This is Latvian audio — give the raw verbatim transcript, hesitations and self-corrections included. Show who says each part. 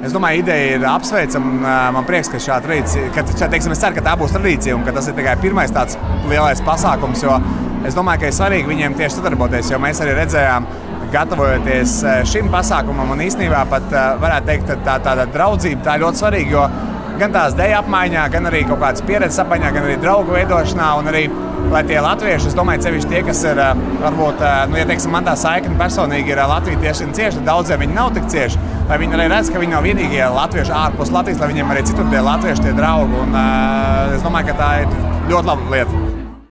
Speaker 1: Es domāju, ideja ir apsveicama, un man prieks, ka šāda tradīcija, ka, teiksim, es ceru, ka tā būs tradīcija, un ka tas ir tikai pirmais tāds lielais pasākums, jo es domāju, ka ir svarīgi viņiem tieši sadarboties, jo mēs arī redzējām, gatavojoties šim pasākumam, un īstenībā pat varētu teikt, ka tā tāda draudzība tā ir ļoti svarīga, jo gan tās deju apmaiņā, gan arī kaut kādas pieredzes apmaiņā, gan arī draugu veidošanā, un arī, lai tie latvieši, es domāju, sevišķi tie, kas ir, varbūt, nu, ja teiksim, man tā saikne personīgi ir Latvija tieši cieši, tad daudziem viņi nav tik cieši, lai viņi arī redz, ka viņi nav vienīgie latvieši ārpus Latvijas, lai viņiem arī citur tie latvieši, tie draugi, un es domāju, ka tā ir ļoti laba lieta.